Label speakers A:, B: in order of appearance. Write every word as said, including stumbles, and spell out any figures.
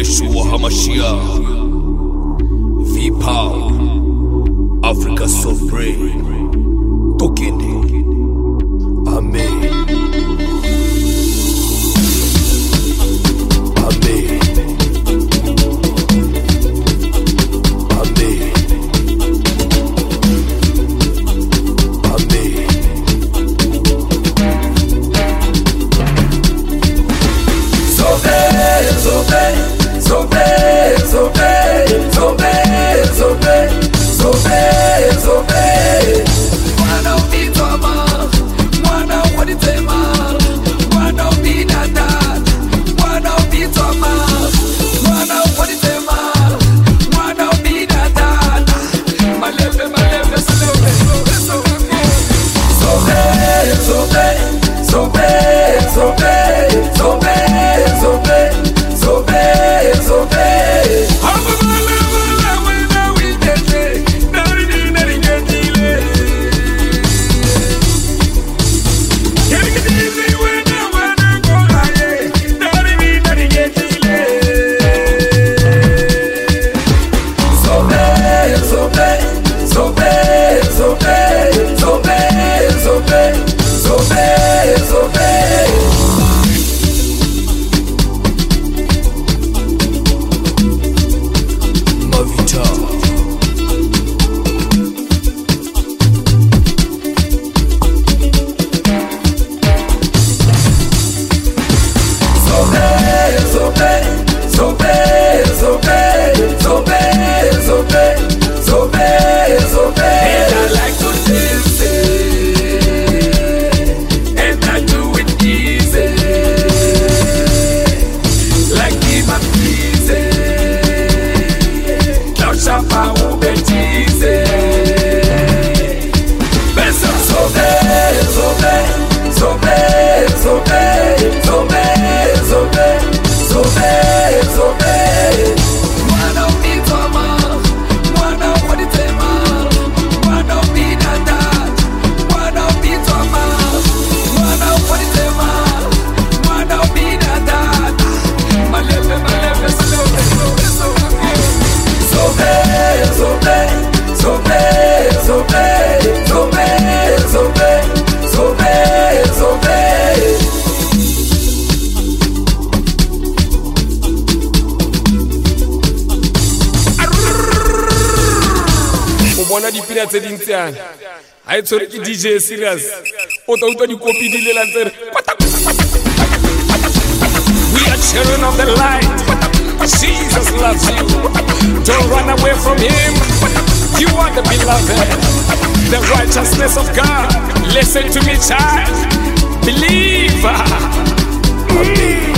A: Yeshua HaMashiach, V-Power, Africa Supreme, Tokende, Amen. Amen. Amen. Amen. Sobe, sobe, sobe, sobe, sobe, sobe, sobe, sobe. Mwana upitoma, mwana waditema, mwana upinata, mwana upitoma, mwana waditema, mwana upinata. Malefe, malefe, sobe, sobe, sobe, sobe, sobe, sobe, sobe, sobe, sobe, sobe. Bona dipina tse dintsiana ha e tshwere ke D J serious o tla utlwa dikopi di lela tsere. We are children of the light. Jesus loves you. Don't run away from him. You are the beloved, the righteousness of God. Listen to me, child. Believe. Amen.